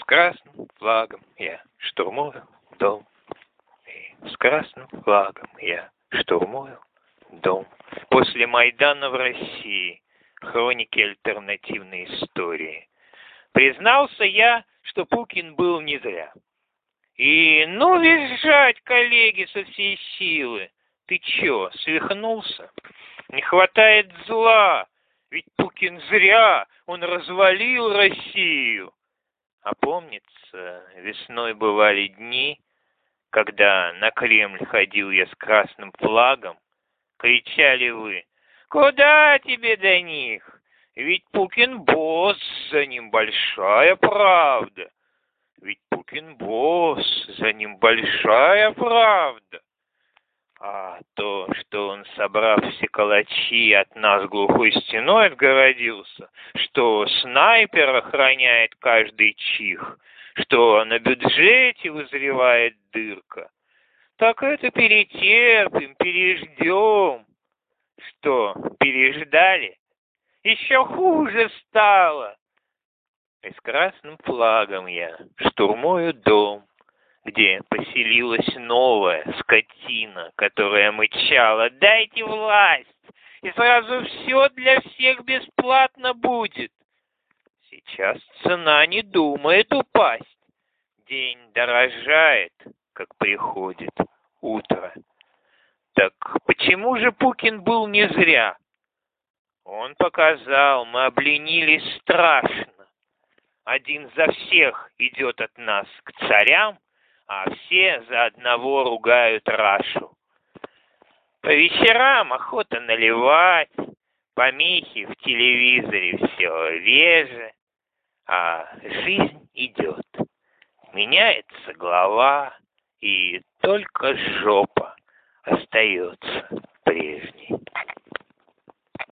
красным флагом я штурмую дом. И с красным флагом я штурмую дом. После Майдана в России. Хроники альтернативной истории. Признался я, что Пукин был не зря. И ну визжать, коллеги, со всей силы. Ты чё, свихнулся? Не хватает зла. Ведь Пукин зря, он развалил Россию. А помнится, весной бывали дни, когда на Кремль ходил я с красным флагом. Кричали вы: «Куда тебе до них? Ведь Пукин босс, за ним большая правда. Ведь Пукин босс, за ним большая правда». А то, что он, собрав все калачи, от нас глухой стеной отгородился, что снайпер охраняет каждый чих, что на бюджете вызревает дырка, так это перетерпим, переждем. Что, переждали? Еще хуже стало. И с красным флагом я штурмую дом, где поселилась новая скотина, которая мычала: «Дайте власть, и сразу все для всех бесплатно будет». Сейчас цена не думает упасть. День дорожает, как приходит утро. Так почему же Пукин был не зря? Он показал, мы обленились страшно. Один за всех идет от нас к царям, а все за одного ругают Рашу. По вечерам охота наливать, помехи в телевизоре все реже, а жизнь идет. Меняется глава, и только жопа остается прежней.